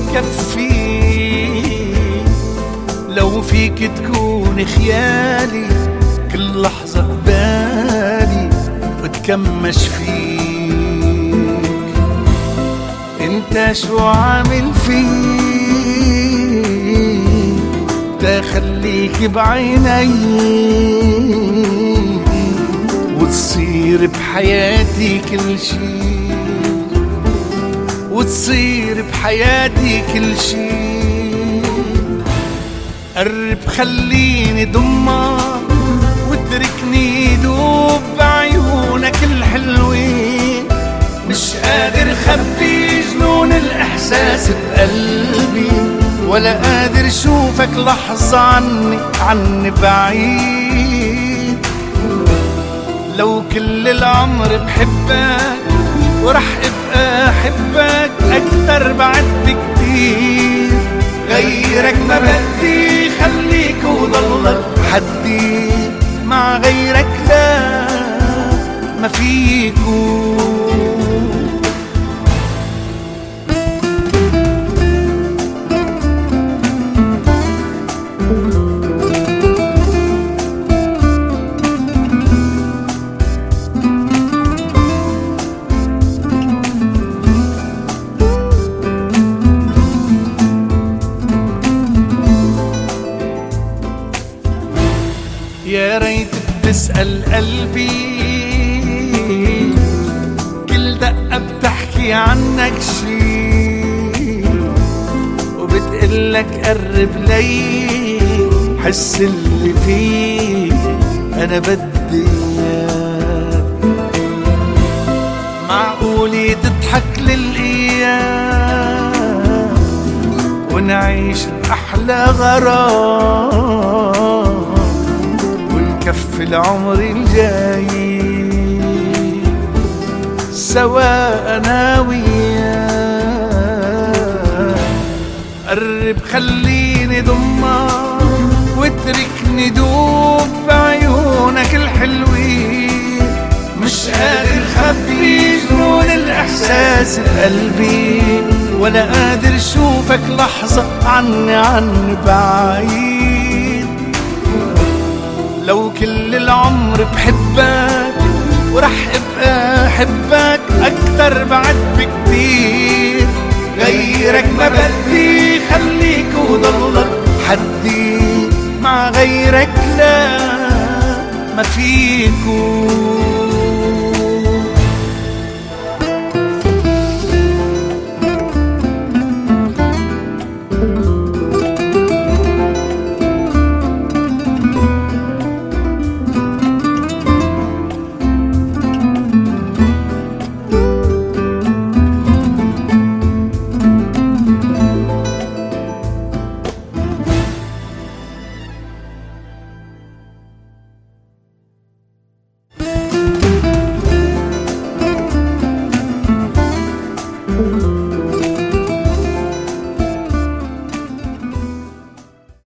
كفي لو فيك تكون خيالي كل لحظة قبالي وتكمش فيك. انت شو عامل فيك تخليك بعيني وتصير بحياتي كل شي، وتصير بحياتي كل شي. قرب خليني ضمك واتركني دوب بعيونك الحلوين. مش قادر خبي جنون الإحساس بقلبي ولا قادر شوفك لحظة عني بعيد. لو كل العمر بحبك ورح ابقى احبك اكتر بعد بكتير. غيرك ما بدي خليك وضلك حدي، مع غيرك لا ما فيكو. يا ريت بتسأل قلبي كل دقة بتحكي عنك شي، وبتقلك قرب لي حس اللي فيه أنا بدي إياك. معقولي تضحك للأيام ونعيش أحلى غرام كف العمر الجاي سوا أنا وياك. قرب خليني ضمك واتركني دوب بعيونك الحلوين. مش قادر خبي جنون الإحساس بقلبي ولا قادر شوفك لحظة عني بعيد. لو كل العمر بحبك ورح ابقى احبك اكتر بعد بكتير. غيرك ما بدي خليك وضلك حدي، مع غيرك لا ما فيكو.